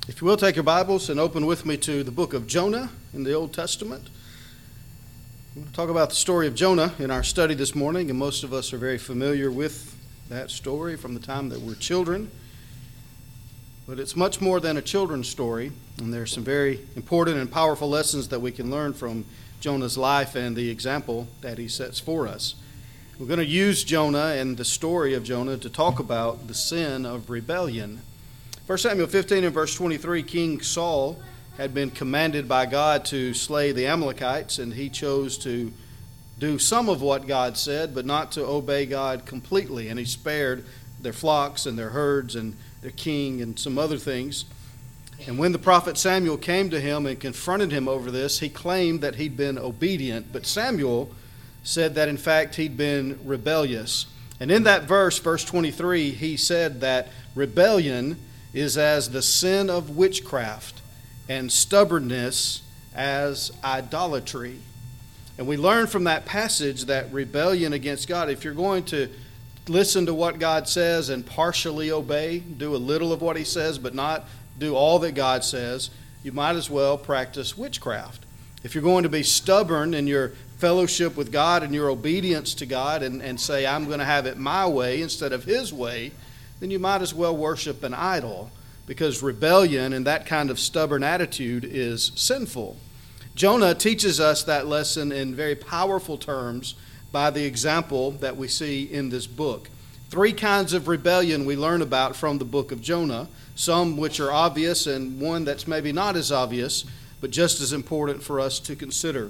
If you will, take your Bibles and open with me to the book of Jonah in the Old Testament. We're going to talk about the story of Jonah in our study this morning, and most of us are very familiar with that story from the time that we're children. But it's much more than a children's story, and there's some very important and powerful lessons that we can learn from Jonah's life and the example that he sets for us. We're going to use Jonah and the story of Jonah to talk about the sin of rebellion. 1 Samuel 15 and verse 23, King Saul had been commanded by God to slay the Amalekites, and he chose to do some of what God said, but not to obey God completely. And he spared their flocks and their herds and their king and some other things. And when the prophet Samuel came to him and confronted him over this, he claimed that he'd been obedient, but Samuel said that in fact he'd been rebellious. And in that verse, verse 23, he said that rebellion is as the sin of witchcraft, and stubbornness as idolatry. And we learn from that passage that rebellion against God, if you're going to listen to what God says and partially obey, do a little of what he says, but not do all that God says, you might as well practice witchcraft. If you're going to be stubborn in your fellowship with God and your obedience to God and say, I'm going to have it my way instead of his way, then you might as well worship an idol, because rebellion and that kind of stubborn attitude is sinful. Jonah teaches us that lesson in very powerful terms by the example that we see in this book. 3 kinds of rebellion we learn about from the book of Jonah, some which are obvious and one that's maybe not as obvious, but just as important for us to consider.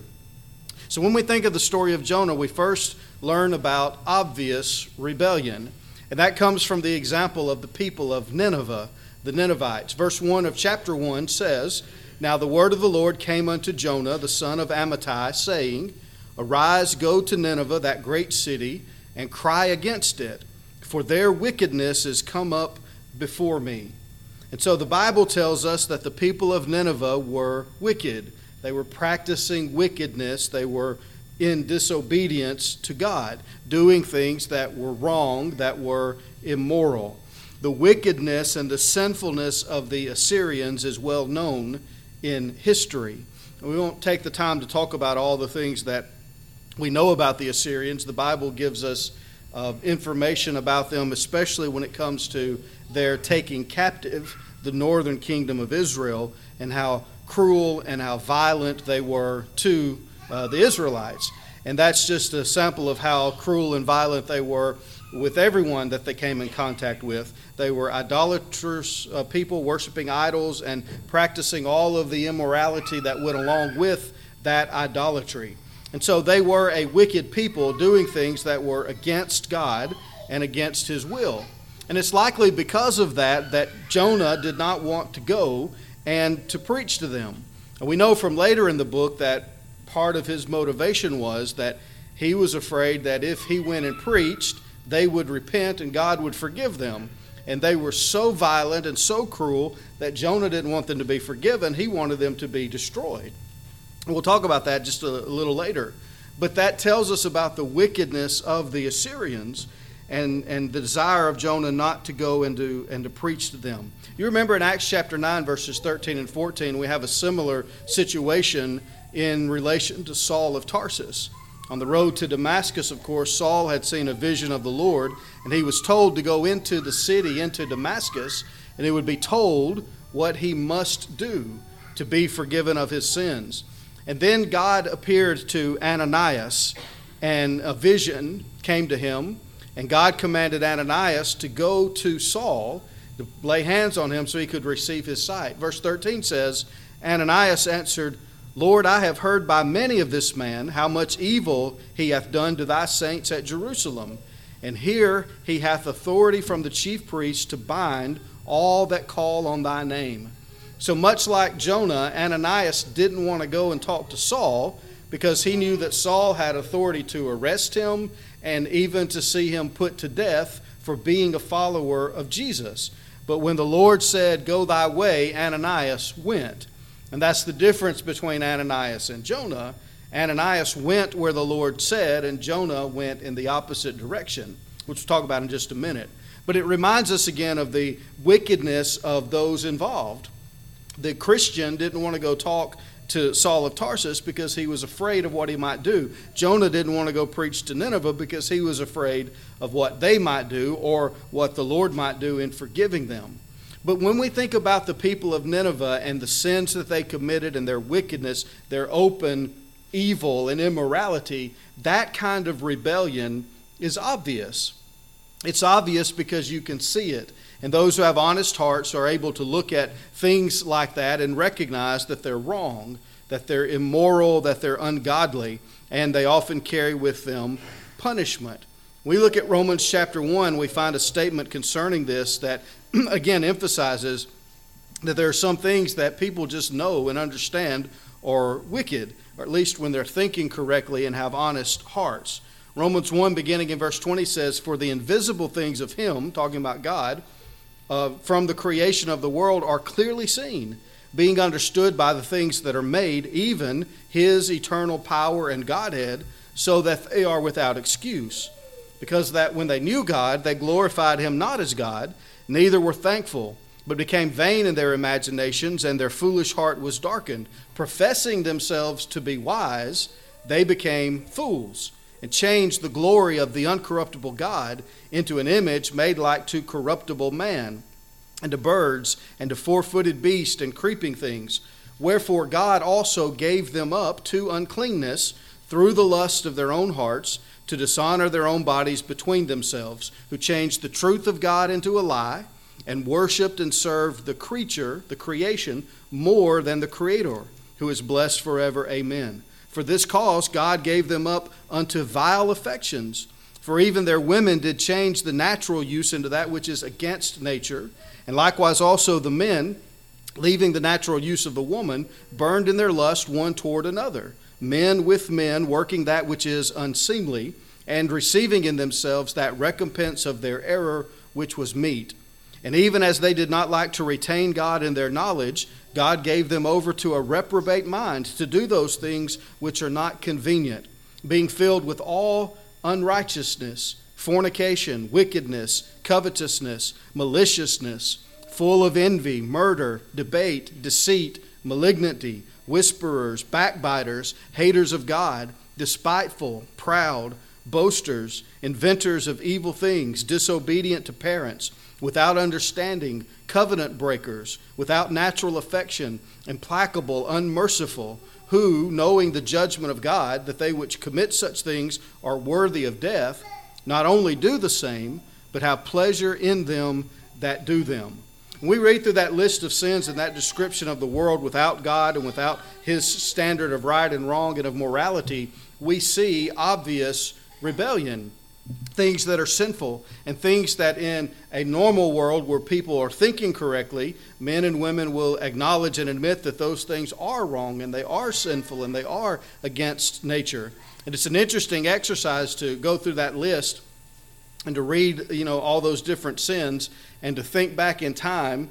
So when we think of the story of Jonah, we first learn about obvious rebellion. And that comes from the example of the people of Nineveh, the Ninevites. Verse 1 of chapter 1 says, Now the word of the Lord came unto Jonah, the son of Amittai, saying, Arise, go to Nineveh, that great city, and cry against it, for their wickedness is come up before me. And so the Bible tells us that the people of Nineveh were wicked. They were practicing wickedness. They were in disobedience to God, doing things that were wrong, that were immoral. The wickedness and the sinfulness of the Assyrians is well known in history. We won't take the time to talk about all the things that we know about the Assyrians. The Bible gives us information about them, especially when it comes to their taking captive the northern kingdom of Israel, and how cruel and how violent they were to the Israelites. And that's just a sample of how cruel and violent they were with everyone that they came in contact with. They were idolatrous people, worshiping idols and practicing all of the immorality that went along with that idolatry. And so they were a wicked people doing things that were against God and against his will. And it's likely because of that Jonah did not want to go and to preach to them. And we know from later in the book that part of his motivation was that he was afraid that if he went and preached, they would repent and God would forgive them. And they were so violent and so cruel that Jonah didn't want them to be forgiven. He wanted them to be destroyed. And we'll talk about that just a little later. But that tells us about the wickedness of the Assyrians and the desire of Jonah not to go and to preach to them. You remember in Acts chapter 9, verses 13 and 14, we have a similar situation in relation to Saul of Tarsus. On the road to Damascus, of course, Saul had seen a vision of the Lord, and he was told to go into the city, into Damascus, and he would be told what he must do to be forgiven of his sins. And then God appeared to Ananias, and a vision came to him, and God commanded Ananias to go to Saul, to lay hands on him so he could receive his sight. Verse 13 says, Ananias answered, Lord, I have heard by many of this man how much evil he hath done to thy saints at Jerusalem. And here he hath authority from the chief priests to bind all that call on thy name. So much like Jonah, Ananias didn't want to go and talk to Saul because he knew that Saul had authority to arrest him and even to see him put to death for being a follower of Jesus. But when the Lord said, Go thy way, Ananias went. And that's the difference between Ananias and Jonah. Ananias went where the Lord said, and Jonah went in the opposite direction, which we'll talk about in just a minute. But it reminds us again of the wickedness of those involved. The Christian didn't want to go talk to Saul of Tarsus because he was afraid of what he might do. Jonah didn't want to go preach to Nineveh because he was afraid of what they might do or what the Lord might do in forgiving them. But when we think about the people of Nineveh and the sins that they committed and their wickedness, their open evil and immorality, that kind of rebellion is obvious. It's obvious because you can see it. And those who have honest hearts are able to look at things like that and recognize that they're wrong, that they're immoral, that they're ungodly, and they often carry with them punishment. When we look at Romans chapter 1, we find a statement concerning this that, again, emphasizes that there are some things that people just know and understand are wicked, or at least when they're thinking correctly and have honest hearts. Romans 1, beginning in verse 20, says, "For the invisible things of Him," talking about God, "from the creation of the world are clearly seen, being understood by the things that are made, even His eternal power and Godhead, so that they are without excuse. Because that when they knew God, they glorified Him not as God, neither were thankful, but became vain in their imaginations, and their foolish heart was darkened. Professing themselves to be wise, they became fools, and changed the glory of the uncorruptible God into an image made like to corruptible man, and to birds, and to four-footed beasts, and creeping things. Wherefore God also gave them up to uncleanness through the lust of their own hearts, to dishonor their own bodies between themselves, who changed the truth of God into a lie, and worshipped and served the creature, the creation, more than the Creator, who is blessed forever. Amen. For this cause God gave them up unto vile affections. For even their women did change the natural use into that which is against nature. And likewise also the men, leaving the natural use of the woman, burned in their lust one toward another. Men with men, working that which is unseemly, and receiving in themselves that recompense of their error which was meet. And even as they did not like to retain God in their knowledge, God gave them over to a reprobate mind to do those things which are not convenient, being filled with all unrighteousness, fornication, wickedness, covetousness, maliciousness, full of envy, murder, debate, deceit, malignity, whisperers, backbiters, haters of God, despiteful, proud, boasters, inventors of evil things, disobedient to parents, without understanding, covenant breakers, without natural affection, implacable, unmerciful, who, knowing the judgment of God, that they which commit such things are worthy of death, not only do the same, but have pleasure in them that do them. When we read through that list of sins and that description of the world without God and without His standard of right and wrong and of morality, we see obvious rebellion, things that are sinful, and things that in a normal world where people are thinking correctly, men and women will acknowledge and admit that those things are wrong and they are sinful and they are against nature. And it's an interesting exercise to go through that list and to read, all those different sins and to think back in time,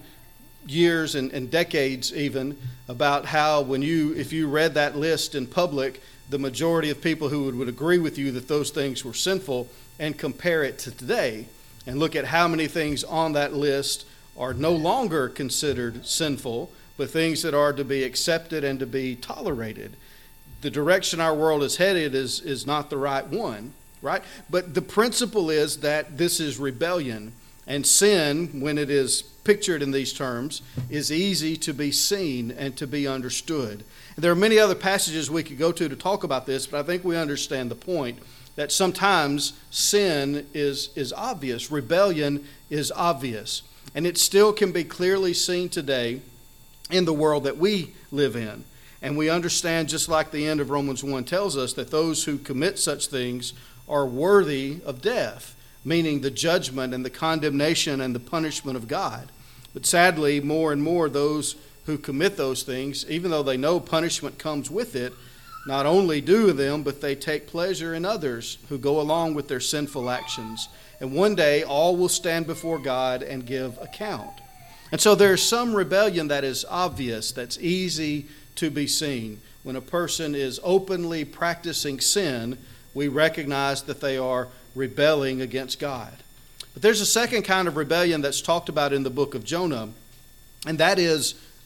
years and decades even, about how if you read that list in public, the majority of people who would agree with you that those things were sinful, and compare it to today and look at how many things on that list are no longer considered sinful, but things that are to be accepted and to be tolerated. The direction our world is headed is not the right one, right? But the principle is that this is rebellion, and sin, when it is pictured in these terms, is easy to be seen and to be understood. And there are many other passages we could go to talk about this, but I think we understand the point that sometimes sin is obvious, rebellion is obvious, and it still can be clearly seen today in the world that we live in. And we understand, just like the end of Romans 1 tells us, that those who commit such things are worthy of death, meaning the judgment and the condemnation and the punishment of God. But sadly, more and more those who commit those things, even though they know punishment comes with it, not only do them, but they take pleasure in others who go along with their sinful actions. And one day, all will stand before God and give account. And so there's some rebellion that is obvious, that's easy to be seen. When a person is openly practicing sin, we recognize that they are rebelling against God. But there's a second kind of rebellion that's talked about in the book of Jonah, and that is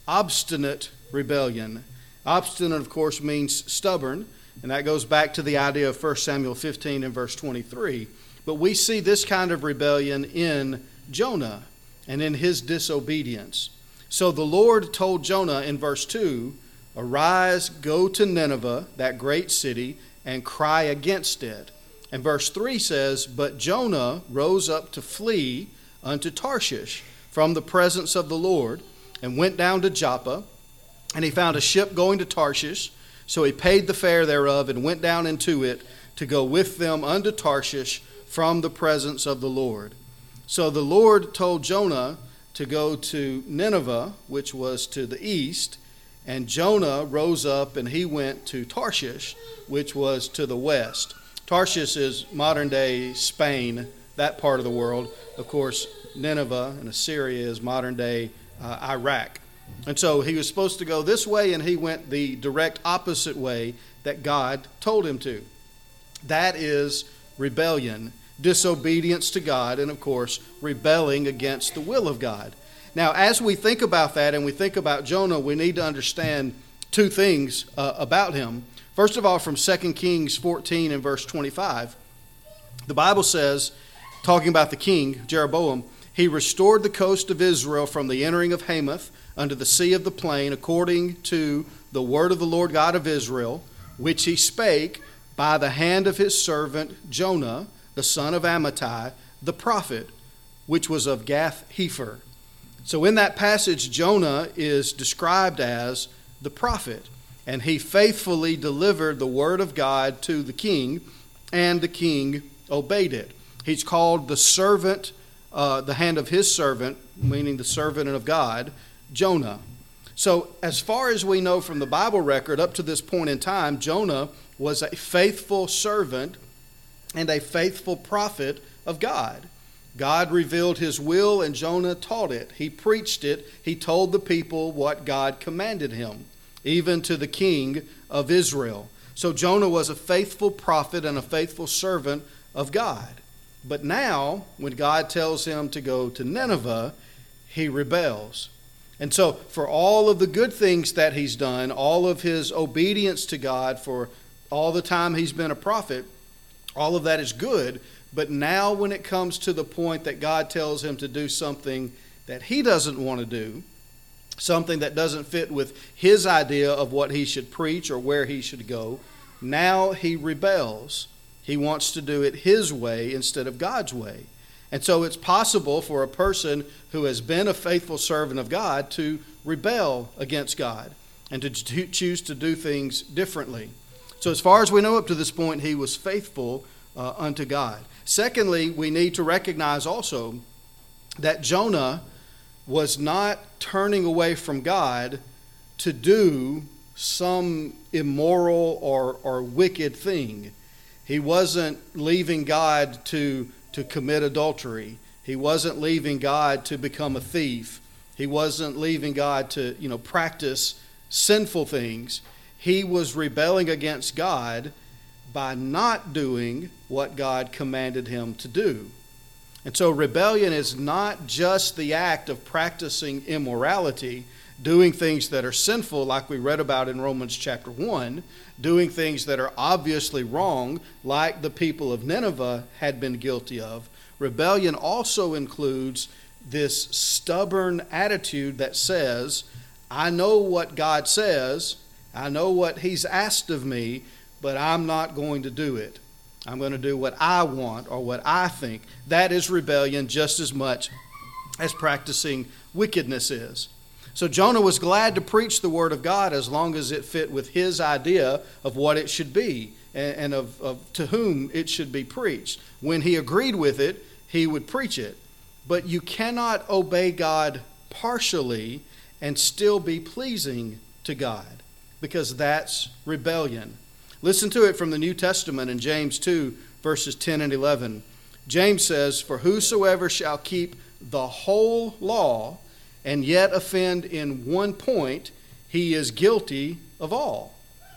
obstinate rebellion. Obstinate, of course, means stubborn, and that goes back to the idea of 1 Samuel 15 and verse 23. But we see this kind of rebellion in Jonah and in his disobedience. So the Lord told Jonah in verse 2, "Arise, go to Nineveh, that great city, and cry against it." And verse 3 says, "But Jonah rose up to flee unto Tarshish from the presence of the Lord, and went down to Joppa, and he found a ship going to Tarshish. So he paid the fare thereof, and went down into it to go with them unto Tarshish from the presence of the Lord." So the Lord told Jonah to go to Nineveh, which was to the east, and Jonah rose up and he went to Tarshish, which was to the west. Tarshish is modern-day Spain, that part of the world. Of course, Nineveh and Assyria is modern-day Iraq. And so he was supposed to go this way, and he went the direct opposite way that God told him to. That is rebellion, disobedience to God, and of course, rebelling against the will of God. Now, as we think about that and we think about Jonah, we need to understand two things about him. First of all, from 2 Kings 14 and verse 25, the Bible says, talking about the king, Jeroboam, "He restored the coast of Israel from the entering of Hamath unto the sea of the plain, according to the word of the Lord God of Israel, which he spake by the hand of his servant Jonah, the son of Amittai, the prophet, which was of Gath-hepher." So in that passage, Jonah is described as the prophet, and he faithfully delivered the word of God to the king, and the king obeyed it. He's called the servant, the hand of his servant, meaning the servant of God, Jonah. So as far as we know from the Bible record, up to this point in time, Jonah was a faithful servant and a faithful prophet of God. God revealed his will, and Jonah taught it. He preached it. He told the people what God commanded him, even to the king of Israel. So Jonah was a faithful prophet and a faithful servant of God. But now, when God tells him to go to Nineveh, he rebels. And so for all of the good things that he's done, all of his obedience to God for all the time he's been a prophet, all of that is good. But now when it comes to the point that God tells him to do something that he doesn't want to do, something that doesn't fit with his idea of what he should preach or where he should go, now he rebels. He wants to do it his way instead of God's way. And so it's possible for a person who has been a faithful servant of God to rebel against God and to choose to do things differently. So as far as we know up to this point, he was faithful unto God. Secondly, we need to recognize also that Jonah was not turning away from God to do some immoral or wicked thing. He wasn't leaving God to commit adultery. He wasn't leaving God to become a thief. He wasn't leaving God to, practice sinful things. He was rebelling against God by not doing what God commanded him to do. And so rebellion is not just the act of practicing immorality, doing things that are sinful like we read about in Romans chapter 1, doing things that are obviously wrong like the people of Nineveh had been guilty of. Rebellion also includes this stubborn attitude that says, I know what God says, I know what he's asked of me, but I'm not going to do it. I'm going to do what I want or what I think. That is rebellion just as much as practicing wickedness is. So Jonah was glad to preach the word of God as long as it fit with his idea of what it should be and of to whom it should be preached. When he agreed with it, he would preach it. But you cannot obey God partially and still be pleasing to God, because that's rebellion. Listen to it from the New Testament in James 2, verses 10 and 11. James says, "For whosoever shall keep the whole law and yet offend in one point, he is guilty of all."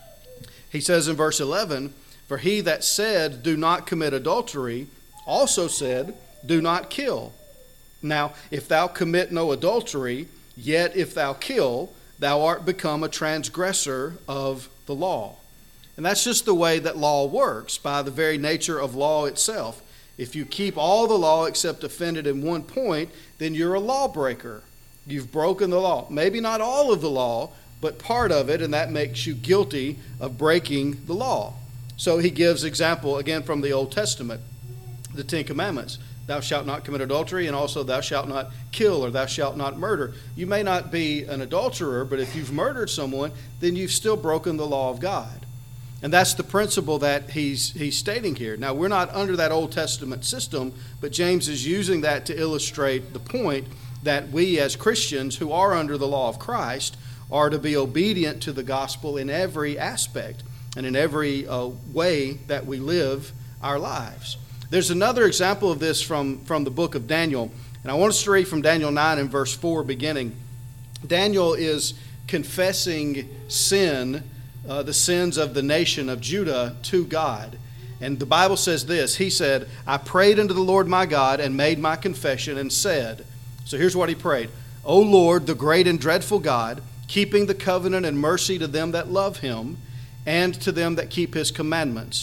He says in verse 11, "For he that said, do not commit adultery, also said, do not kill. Now, if thou commit no adultery, yet if thou kill, thou art become a transgressor of the law. And that's just the way that law works, by the very nature of law itself. If you keep all the law except offended in one point, then you're a lawbreaker. You've broken the law. Maybe not all of the law, but part of it, and that makes you guilty of breaking the law. So he gives example, again, from the Old Testament, the Ten Commandments. Thou shalt not commit adultery, and also thou shalt not kill, or thou shalt not murder. You may not be an adulterer, but if you've murdered someone, then you've still broken the law of God. And that's the principle that he's stating here. Now, we're not under that Old Testament system, but James is using that to illustrate the point that we as Christians who are under the law of Christ are to be obedient to the gospel in every aspect and in every way that we live our lives. There's another example of this from the book of Daniel, and I want us to read from Daniel 9 and verse 4 beginning. Daniel is confessing sin, the sins of the nation of Judah, to God. And the Bible says this, he said, I prayed unto the Lord my God and made my confession and said, so here's what he prayed, O Lord, the great and dreadful God, keeping the covenant and mercy to them that love him and to them that keep his commandments.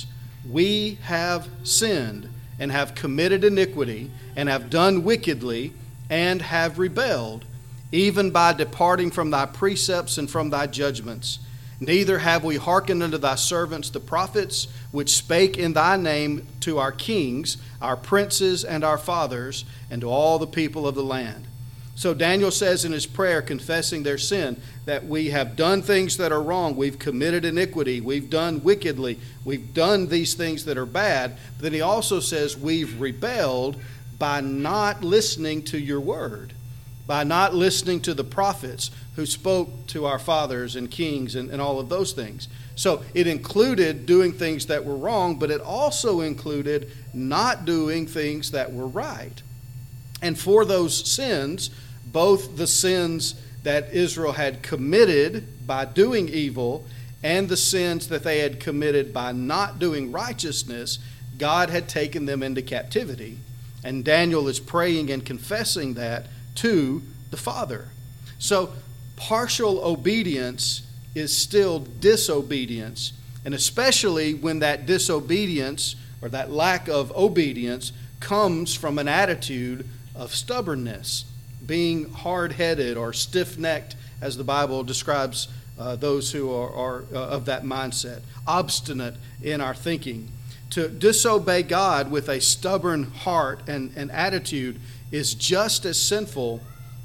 We have sinned and have committed iniquity and have done wickedly and have rebelled, even by departing from thy precepts and from thy judgments. Neither have we hearkened unto thy servants the prophets, which spake in thy name to our kings, our princes, and our fathers, and to all the people of the land. So Daniel says in his prayer, confessing their sin, that we have done things that are wrong, we've committed iniquity, we've done wickedly, we've done these things that are bad. But then he also says we've rebelled by not listening to your word, by not listening to the prophets who spoke to our fathers and kings and all of those things. So it included doing things that were wrong, but it also included not doing things that were right. And for those sins, both the sins that Israel had committed by doing evil and the sins that they had committed by not doing righteousness, God had taken them into captivity. And Daniel is praying and confessing that to the Father. So partial obedience is still disobedience, and especially when that disobedience or that lack of obedience comes from an attitude of stubbornness, being hard-headed or stiff-necked, as the Bible describes those who are of that mindset, obstinate in our thinking. To disobey God with a stubborn heart and attitude is just as sinful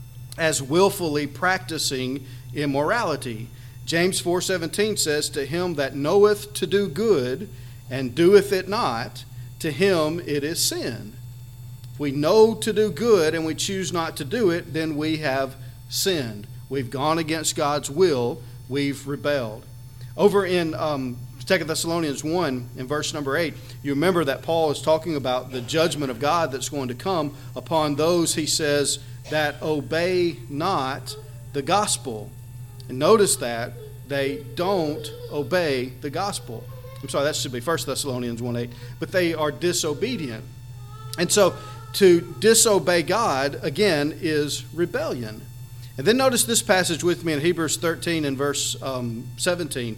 as willfully practicing immorality. James 4:17 says, to him that knoweth to do good and doeth it not, to him it is sin. If we know to do good and we choose not to do it, then we have sinned. We've gone against God's will. We've rebelled. Over in 2 Thessalonians 1, in verse number 8, you remember that Paul is talking about the judgment of God that's going to come upon those, he says, that obey not the gospel. And notice that they don't obey the gospel. I'm sorry, that should be 1 Thessalonians 1:8. But they are disobedient. And so to disobey God, again, is rebellion. And then notice this passage with me in Hebrews 13 and verse 17.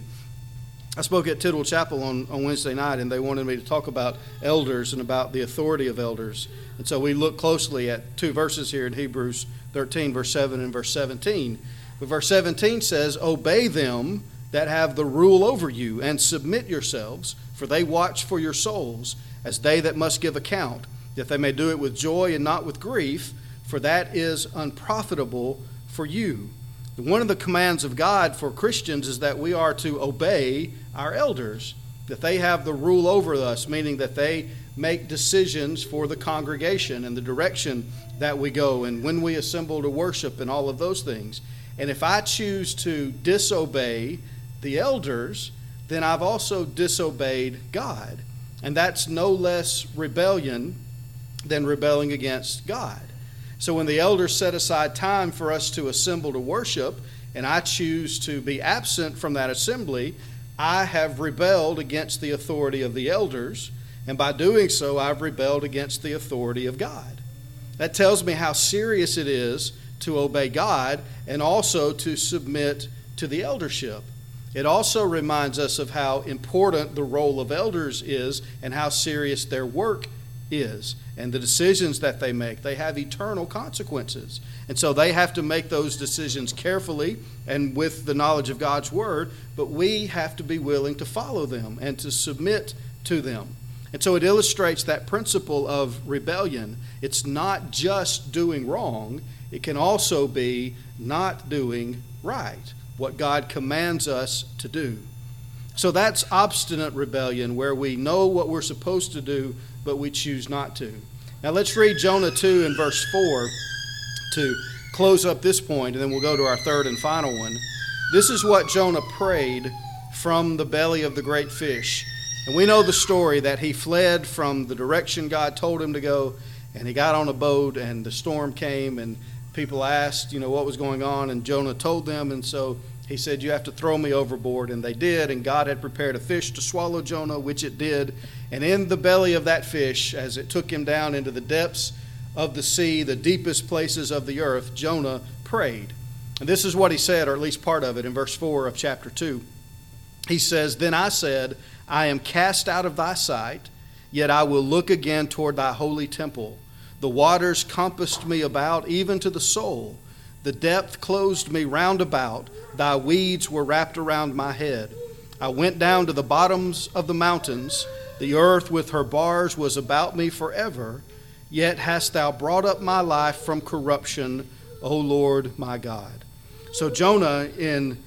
I spoke at Tidwell Chapel on Wednesday night, and they wanted me to talk about elders and about the authority of elders. And so we look closely at two verses here in Hebrews 13, verse 7 and verse 17. But verse 17 says, obey them that have the rule over you, and submit yourselves, for they watch for your souls, as they that must give account, that they may do it with joy and not with grief, for that is unprofitable for you. One of the commands of God for Christians is that we are to obey our elders, that they have the rule over us, meaning that they make decisions for the congregation and the direction that we go and when we assemble to worship and all of those things. And if I choose to disobey the elders, then I've also disobeyed God. And that's no less rebellion than rebelling against God. So when the elders set aside time for us to assemble to worship, and I choose to be absent from that assembly, I have rebelled against the authority of the elders, and by doing so, I've rebelled against the authority of God. That tells me how serious it is to obey God and also to submit to the eldership. It also reminds us of how important the role of elders is and how serious their work is. And the decisions that they make, they have eternal consequences. And so they have to make those decisions carefully and with the knowledge of God's word, but we have to be willing to follow them and to submit to them. And so it illustrates that principle of rebellion. It's not just doing wrong, it can also be not doing right, what God commands us to do. So that's obstinate rebellion, where we know what we're supposed to do, but we choose not to. Now let's read Jonah 2 and verse 4 to close up this point, and then we'll go to our third and final one. This is what Jonah prayed from the belly of the great fish. And we know the story that he fled from the direction God told him to go, and he got on a boat, and the storm came, and people asked, what was going on, and Jonah told them, and so he said, you have to throw me overboard, and they did, and God had prepared a fish to swallow Jonah, which it did, and in the belly of that fish, as it took him down into the depths of the sea, the deepest places of the earth, Jonah prayed. And this is what he said, or at least part of it, in verse 4 of chapter 2. He says, Then I said, I am cast out of thy sight, yet I will look again toward thy holy temple. The waters compassed me about, even to the soul. The depth closed me round about. Thy weeds were wrapped around my head. I went down to the bottoms of the mountains. The earth with her bars was about me forever. Yet hast thou brought up my life from corruption, O Lord my God. So Jonah, in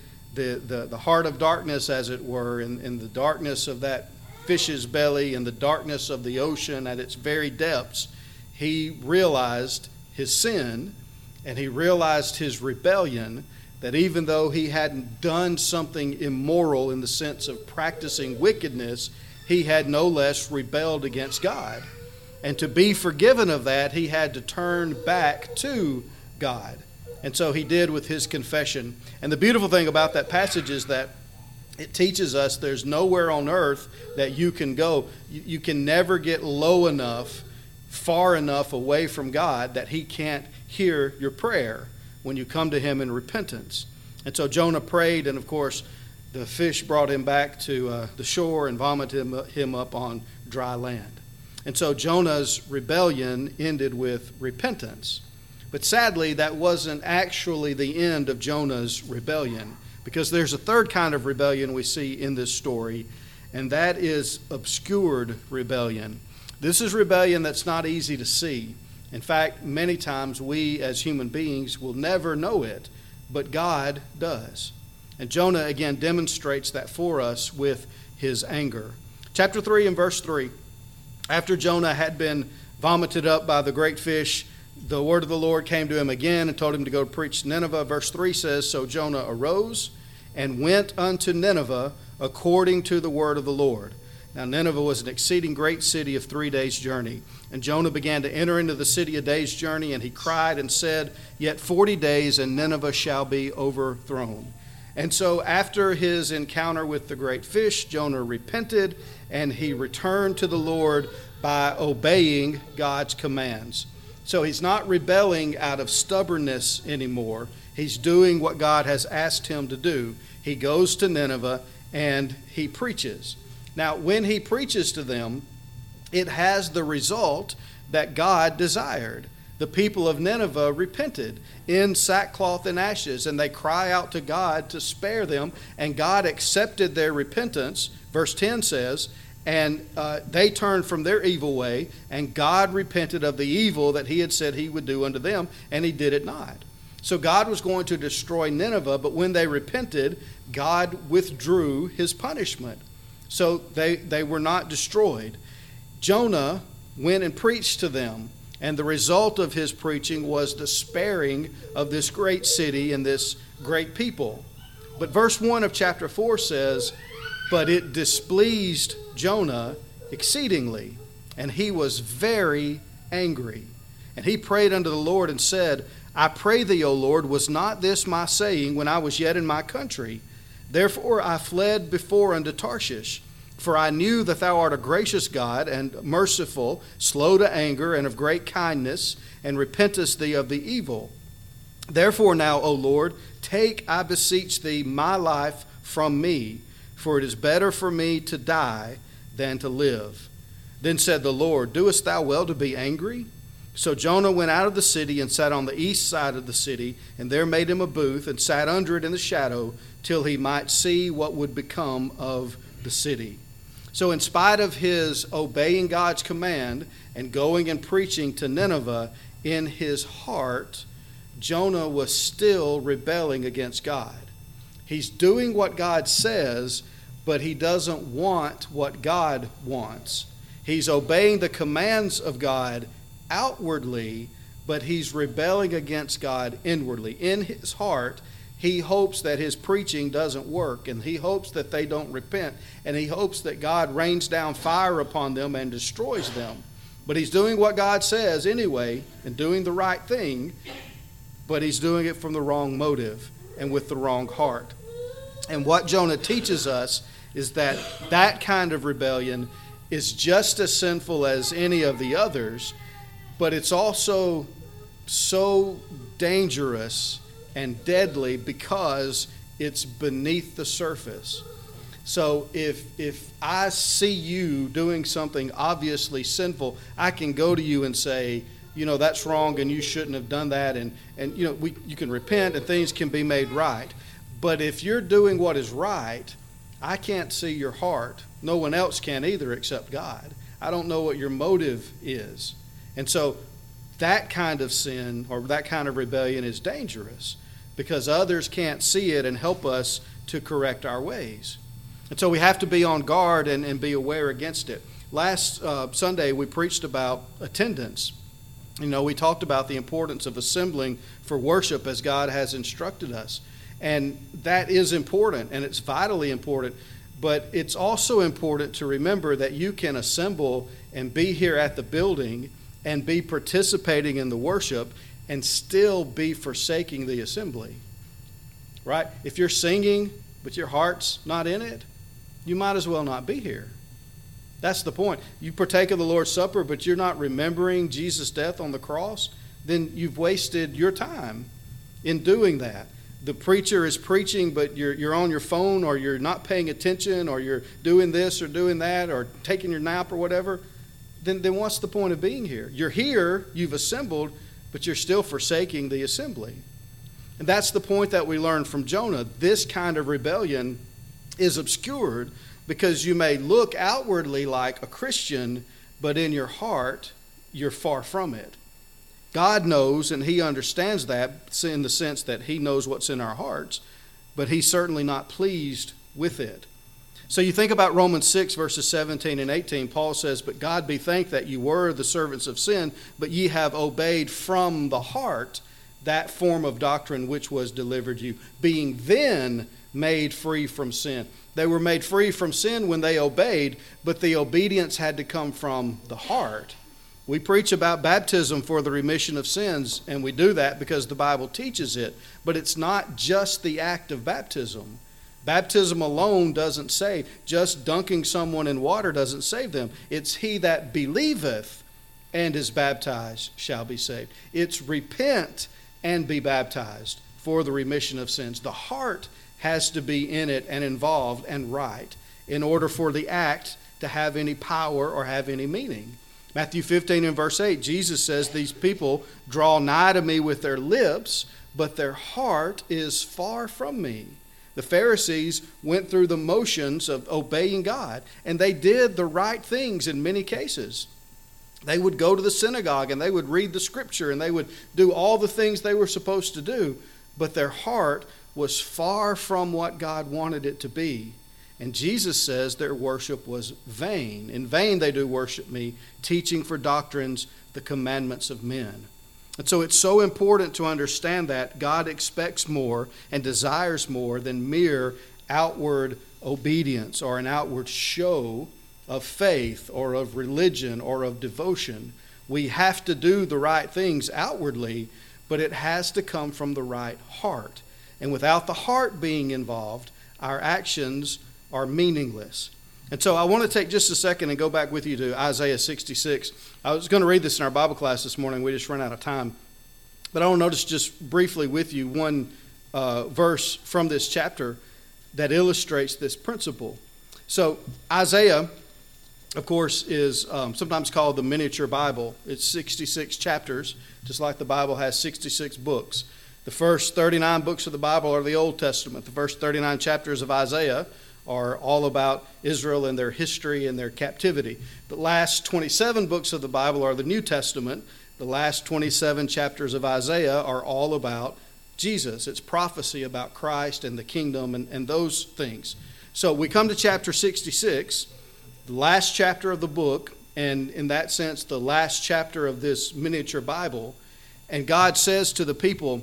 the heart of darkness, as it were, in the darkness of that fish's belly, in the darkness of the ocean at its very depths, he realized his sin, and he realized his rebellion, that even though he hadn't done something immoral in the sense of practicing wickedness, he had no less rebelled against God. And to be forgiven of that, he had to turn back to God. And so he did with his confession. And the beautiful thing about that passage is that it teaches us there's nowhere on earth that you can go. You can never get low enough, far enough away from God that he can't hear your prayer when you come to him in repentance. And so Jonah prayed, and of course the fish brought him back to the shore and vomited him up on dry land. And so Jonah's rebellion ended with repentance. But sadly, that wasn't actually the end of Jonah's rebellion, because there's a third kind of rebellion we see in this story, and that is obscured rebellion. This is rebellion that's not easy to see. In fact, many times we as human beings will never know it, but God does. And Jonah again demonstrates that for us with his anger. Chapter 3 and verse 3. After Jonah had been vomited up by the great fish, the word of the Lord came to him again and told him to go preach to Nineveh. Verse 3 says, So Jonah arose and went unto Nineveh according to the word of the Lord. Now Nineveh was an exceeding great city of 3 days' journey. And Jonah began to enter into the city a day's journey, and he cried and said, Yet 40 days, and Nineveh shall be overthrown. And so after his encounter with the great fish, Jonah repented, and he returned to the Lord by obeying God's commands. So he's not rebelling out of stubbornness anymore. He's doing what God has asked him to do. He goes to Nineveh and he preaches. Now, when he preaches to them, it has the result that God desired. The people of Nineveh repented in sackcloth and ashes, and they cry out to God to spare them, and God accepted their repentance. Verse 10 says, and they turned from their evil way, and God repented of the evil that he had said he would do unto them, and he did it not. So God was going to destroy Nineveh, but when they repented, God withdrew his punishment. So they were not destroyed. Jonah went and preached to them, and the result of his preaching was the sparing of this great city and this great people. But verse 1 of chapter 4 says, But it displeased Jonah exceedingly, and he was very angry. And he prayed unto the Lord and said, I pray thee, O Lord, was not this my saying when I was yet in my country? Therefore I fled before unto Tarshish. For I knew that thou art a gracious God and merciful, slow to anger, and of great kindness, and repentest thee of the evil. Therefore now, O Lord, take, I beseech thee, my life from me, for it is better for me to die than to live. Then said the Lord, Doest thou well to be angry? So Jonah went out of the city and sat on the east side of the city, and there made him a booth, and sat under it in the shadow, till he might see what would become of the city. So in spite of his obeying God's command and going and preaching to Nineveh, in his heart, Jonah was still rebelling against God. He's doing what God says, but he doesn't want what God wants. He's obeying the commands of God outwardly, but he's rebelling against God inwardly. In his heart, he hopes that his preaching doesn't work, and he hopes that they don't repent, and he hopes that God rains down fire upon them and destroys them. But he's doing what God says anyway, and doing the right thing, but he's doing it from the wrong motive and with the wrong heart. And what Jonah teaches us is that that kind of rebellion is just as sinful as any of the others, but it's also so dangerous and deadly because it's beneath the surface. So if I see you doing something obviously sinful, I can go to you and say, that's wrong and you shouldn't have done that, and you can repent and things can be made right. But if you're doing what is right, I can't see your heart. No one else can either except God. I don't know what your motive is. And so that kind of sin or that kind of rebellion is dangerous because others can't see it and help us to correct our ways. And so we have to be on guard and be aware against it. Last Sunday we preached about attendance. We talked about the importance of assembling for worship as God has instructed us. And that is important, and it's vitally important. But it's also important to remember that you can assemble and be here at the building and be participating in the worship and still be forsaking the assembly. Right? If you're singing but your heart's not in it, you might as well not be here. That's the point. You partake of the Lord's Supper, but you're not remembering Jesus' death on the cross, then you've wasted your time in doing that. The preacher is preaching, but you're on your phone, or you're not paying attention, or you're doing this or doing that, or taking your nap or whatever, then what's the point of being here? You're here, you've assembled, but you're still forsaking the assembly. And that's the point that we learned from Jonah. This kind of rebellion is obscured because you may look outwardly like a Christian, but in your heart, you're far from it. God knows, and he understands that in the sense that he knows what's in our hearts, but he's certainly not pleased with it. So you think about Romans 6, verses 17 and 18. Paul says, But God be thanked that you were the servants of sin, but ye have obeyed from the heart that form of doctrine which was delivered you, being then made free from sin. They were made free from sin when they obeyed, but the obedience had to come from the heart. We preach about baptism for the remission of sins, and we do that because the Bible teaches it. But it's not just the act of baptism. Baptism alone doesn't save. Just dunking someone in water doesn't save them. It's he that believeth and is baptized shall be saved. It's repent and be baptized for the remission of sins. The heart has to be in it and involved and right in order for the act to have any power or have any meaning. Matthew 15 and verse 8, Jesus says, These people draw nigh to me with their lips, but their heart is far from me. The Pharisees went through the motions of obeying God, and they did the right things in many cases. They would go to the synagogue, and they would read the scripture, and they would do all the things they were supposed to do, but their heart was far from what God wanted it to be. And Jesus says their worship was vain. In vain they do worship me, teaching for doctrines the commandments of men. And so it's so important to understand that God expects more and desires more than mere outward obedience or an outward show of faith or of religion or of devotion. We have to do the right things outwardly, but it has to come from the right heart. And without the heart being involved, our actions are meaningless. And so I want to take just a second and go back with you to Isaiah 66. I was going to read this in our Bible class this morning. We just ran out of time. But I want to notice just briefly with you one verse from this chapter that illustrates this principle. So Isaiah, of course, is sometimes called the miniature Bible. It's 66 chapters, just like the Bible has 66 books. The first 39 books of the Bible are the Old Testament. The first 39 chapters of Isaiah are all about Israel and their history and their captivity. The last 27 books of the Bible are the New Testament. The last 27 chapters of Isaiah are all about Jesus. It's prophecy about Christ and the kingdom and those things. So we come to chapter 66, the last chapter of the book, and in that sense, the last chapter of this miniature Bible. And God says to the people,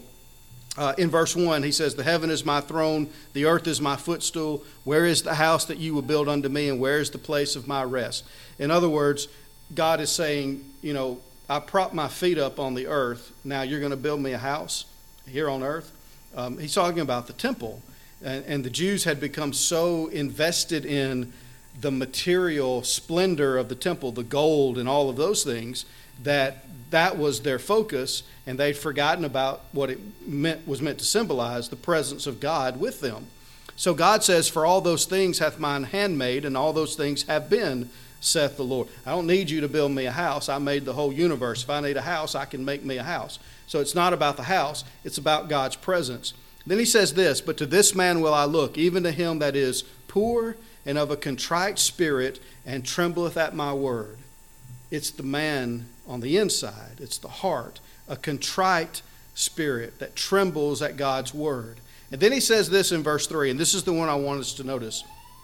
in verse 1, he says, "The heaven is my throne, the earth is my footstool. Where is the house that you will build unto me, and where is the place of my rest?" In other words, God is saying, I propped my feet up on the earth. Now you're going to build me a house here on earth. He's talking about the temple. And the Jews had become so invested in the material splendor of the temple, the gold and all of those things, that was their focus, and they'd forgotten about what it was meant to symbolize, the presence of God with them. So God says, "For all those things hath mine hand made, and all those things have been, saith the Lord." I don't need you to build me a house. I made the whole universe. If I need a house, I can make me a house. So it's not about the house. It's about God's presence. Then he says this, "But to this man will I look, even to him that is poor and of a contrite spirit, and trembleth at my word." It's the man on the inside. It's the heart, a contrite spirit that trembles at God's word. And then he says this in verse 3, and this is the one I want us to notice.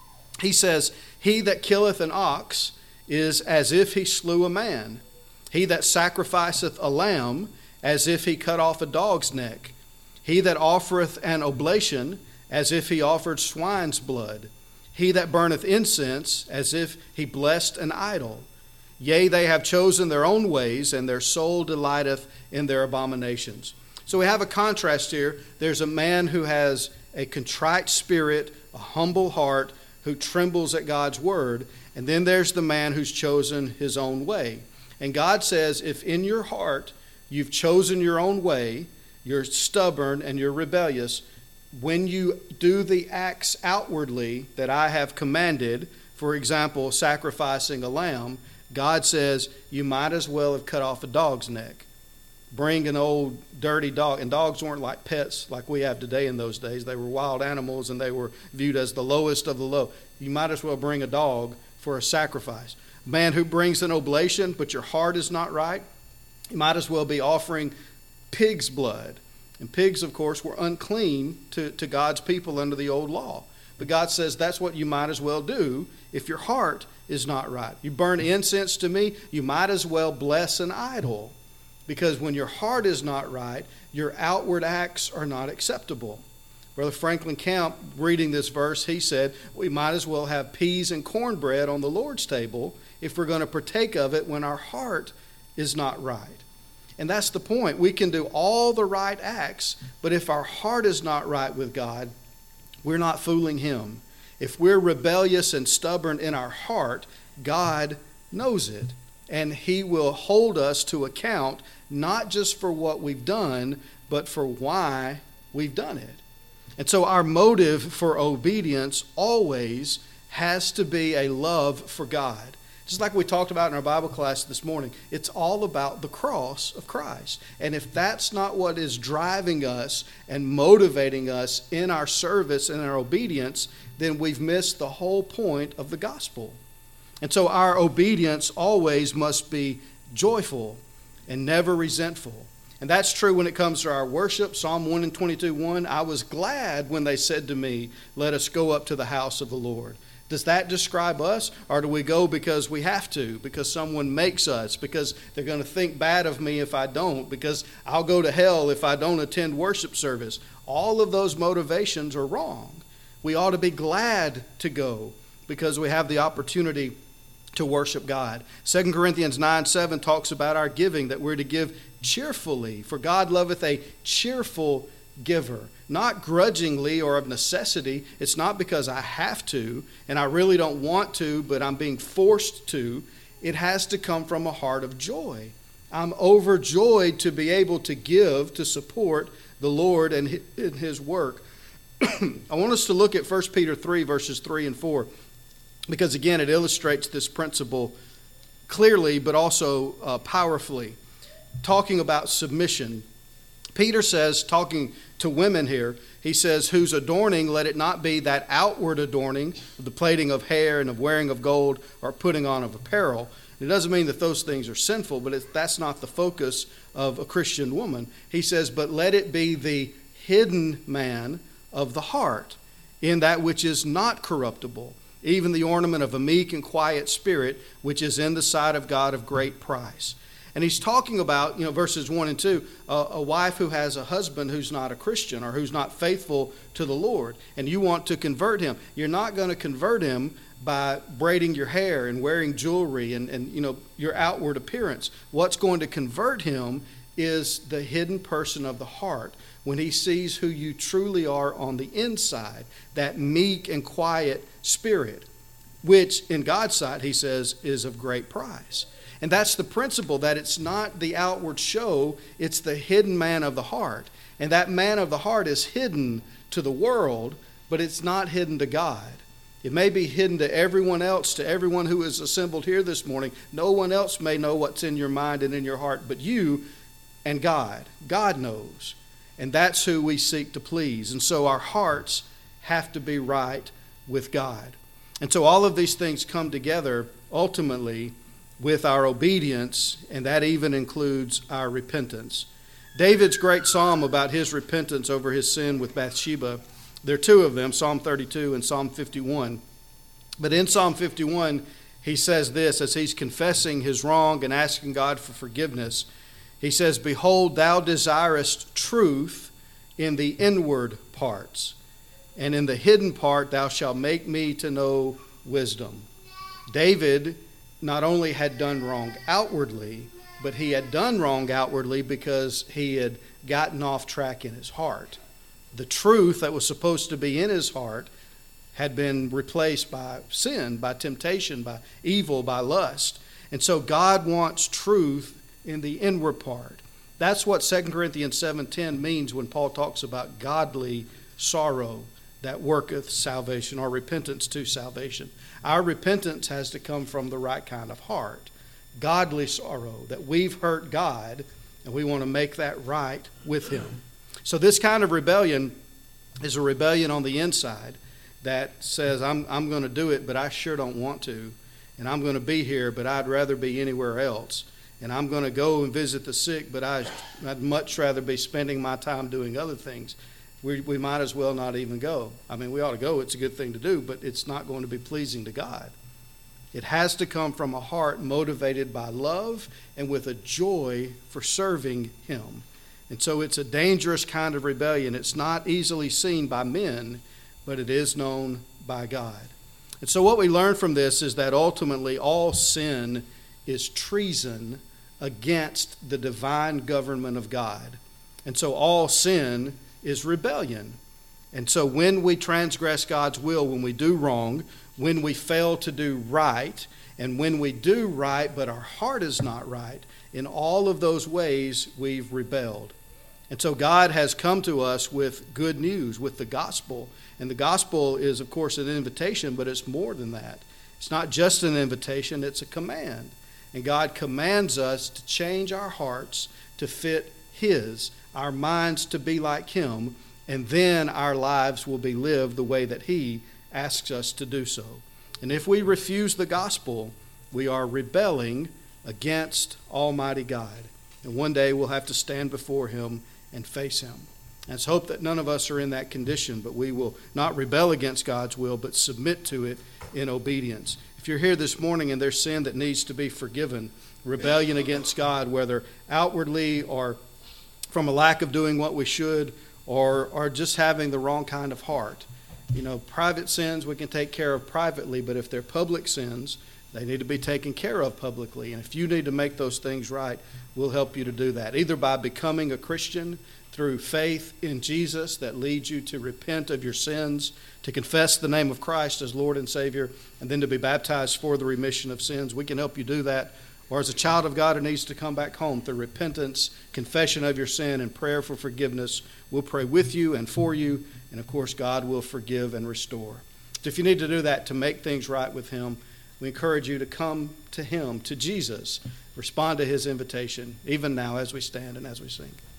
He says, "He that killeth an ox is as if he slew a man. He that sacrificeth a lamb, as if he cut off a dog's neck. He that offereth an oblation, as if he offered swine's blood. He that burneth incense, as if he blessed an idol. Yea, they have chosen their own ways, and their soul delighteth in their abominations." So we have a contrast here. There's a man who has a contrite spirit, a humble heart, who trembles at God's word. And then there's the man who's chosen his own way. And God says, if in your heart you've chosen your own way, you're stubborn and you're rebellious, when you do the acts outwardly that I have commanded, for example, sacrificing a lamb, God says you might as well have cut off a dog's neck. Bring an old dirty dog, and dogs weren't like pets like we have today in those days. They were wild animals, and they were viewed as the lowest of the low. You might as well bring a dog for a sacrifice. A man who brings an oblation, but your heart is not right, you might as well be offering pig's blood. And pigs, of course, were unclean to God's people under the old law. But God says that's what you might as well do if your heart is not right. You burn incense to me, you might as well bless an idol. Because when your heart is not right, your outward acts are not acceptable. Brother Franklin Camp, reading this verse, he said, we might as well have peas and cornbread on the Lord's table if we're going to partake of it when our heart is not right. And that's the point. We can do all the right acts, but if our heart is not right with God, we're not fooling Him. If we're rebellious and stubborn in our heart, God knows it. And He will hold us to account, not just for what we've done, but for why we've done it. And so our motive for obedience always has to be a love for God. Just like we talked about in our Bible class this morning, it's all about the cross of Christ. And if that's not what is driving us and motivating us in our service and our obedience, then we've missed the whole point of the gospel. And so our obedience always must be joyful and never resentful. And that's true when it comes to our worship. Psalm 122:1, I was glad when they said to me, let us go up to the house of the Lord. Does that describe us? Or do we go because we have to, because someone makes us, because they're going to think bad of me if I don't, because I'll go to hell if I don't attend worship service? All of those motivations are wrong. We ought to be glad to go because we have the opportunity to worship God. 2 Corinthians 9:7 talks about our giving, that we're to give cheerfully, for God loveth a cheerful giver. Not grudgingly or of necessity. It's not because I have to and I really don't want to, but I'm being forced to. It has to come from a heart of joy. I'm overjoyed to be able to give, to support the Lord and His work. I want us to look at 1 Peter 3, verses 3 and 4, because again, it illustrates this principle clearly, but also powerfully. Talking about submission, Peter says, talking to women here, he says, whose adorning, let it not be that outward adorning, the plaiting of hair and of wearing of gold or putting on of apparel. It doesn't mean that those things are sinful, but that's not the focus of a Christian woman. He says, but let it be the hidden man of the heart, in that which is not corruptible, even the ornament of a meek and quiet spirit, which is in the sight of God of great price. And he's talking about, verses 1 and 2, a wife who has a husband who's not a Christian or who's not faithful to the Lord, and you want to convert him. You're not going to convert him by braiding your hair and wearing jewelry and your outward appearance. What's going to convert him is the hidden person of the heart, when he sees who you truly are on the inside, that meek and quiet spirit, which in God's sight, he says, is of great price. And that's the principle, that it's not the outward show, it's the hidden man of the heart. And that man of the heart is hidden to the world, but it's not hidden to God. It may be hidden to everyone else, to everyone who is assembled here this morning. No one else may know what's in your mind and in your heart, but you and God. God knows. And that's who we seek to please. And so our hearts have to be right with God. And so all of these things come together ultimately with our obedience, and that even includes our repentance. David's great psalm about his repentance over his sin with Bathsheba, there are two of them, Psalm 32 and Psalm 51. But in Psalm 51, he says this as he's confessing his wrong and asking God for forgiveness. He says, behold, thou desirest truth in the inward parts, and in the hidden part thou shalt make me to know wisdom. David not only had done wrong outwardly, but he had done wrong outwardly because he had gotten off track in his heart. The truth that was supposed to be in his heart had been replaced by sin, by temptation, by evil, by lust. And so God wants truth in the inward part. That's what 2 Corinthians 7:10 means when Paul talks about godly sorrow that worketh salvation, or repentance to salvation. Our repentance has to come from the right kind of heart. Godly sorrow, that we've hurt God and we want to make that right with Him. So this kind of rebellion is a rebellion on the inside that says, I'm going to do it, but I sure don't want to. And I'm going to be here, but I'd rather be anywhere else. And I'm going to go and visit the sick, but I'd much rather be spending my time doing other things. We might as well not even go. I mean, we ought to go. It's a good thing to do, but it's not going to be pleasing to God. It has to come from a heart motivated by love and with a joy for serving Him. And so it's a dangerous kind of rebellion. It's not easily seen by men, but it is known by God. And so what we learn from this is that ultimately all sin is treason against the divine government of God. And so all sin is rebellion. And so when we transgress God's will, when we do wrong, when we fail to do right, and when we do right but our heart is not right, in all of those ways we've rebelled. And so God has come to us with good news, with the gospel. And the gospel is, of course, an invitation, but it's more than that. It's not just an invitation, it's a command. And God commands us to change our hearts to fit His, our minds to be like Him, and then our lives will be lived the way that He asks us to do so. And if we refuse the gospel, we are rebelling against Almighty God. And one day we'll have to stand before Him and face Him. And it's hope that none of us are in that condition, but we will not rebel against God's will, but submit to it in obedience. If you're here this morning and there's sin that needs to be forgiven, rebellion against God, whether outwardly or from a lack of doing what we should, or just having the wrong kind of heart. Private sins we can take care of privately, but if they're public sins, they need to be taken care of publicly. And if you need to make those things right, we'll help you to do that, either by becoming a Christian through faith in Jesus that leads you to repent of your sins, to confess the name of Christ as Lord and Savior, and then to be baptized for the remission of sins. We can help you do that. or as a child of God who needs to come back home through repentance, confession of your sin, and prayer for forgiveness, we'll pray with you and for you, and of course God will forgive and restore. So if you need to do that to make things right with Him, we encourage you to come to Him, to Jesus. Respond to His invitation, even now as we stand and as we sing.